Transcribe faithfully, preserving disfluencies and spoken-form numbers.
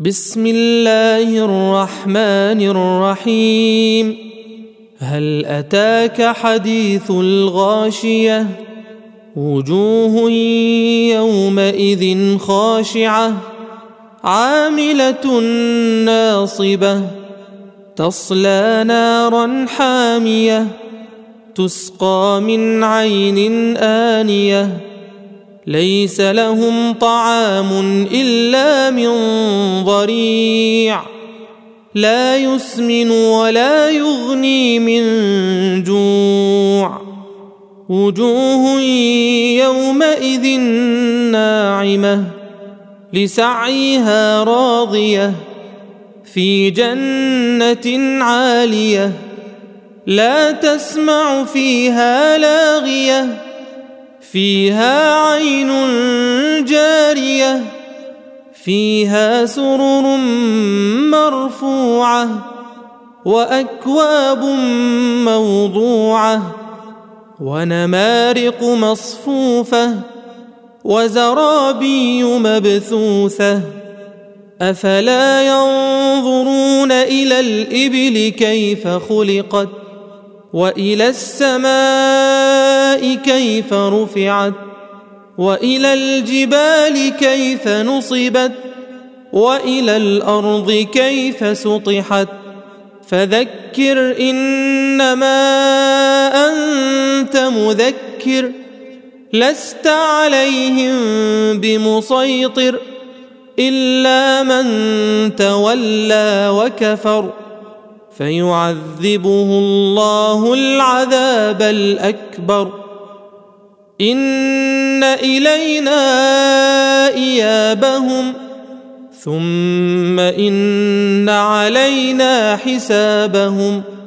بسم الله الرحمن الرحيم. هل أتاك حديث الغاشية؟ وجوه يومئذ خاشعة عاملة ناصبة تصلى نارا حامية تسقى من عين آنية ليس لهم طعام إلا من ضريع لا يسمن ولا يغني من جوع وجوه يومئذ ناعمة لسعيها راضية في جنة عالية لا تسمع فيها لاغية فيها عين جارية فيها سرر مرفوعة وأكواب موضوعة ونمارق مصفوفة وزرابي مبثوثة أفلا ينظرون إلى الإبل كيف خلقت وإلى السماء كيف رفعت وإلى الجبال كيف نصبت وإلى الأرض كيف سطحت فذكر إنما أنت مذكر لست عليهم بمسيطر إلا من تولى وكفر فيعذبه الله العذاب الأكبر إن إلينا إيابهم ثم إن علينا حسابهم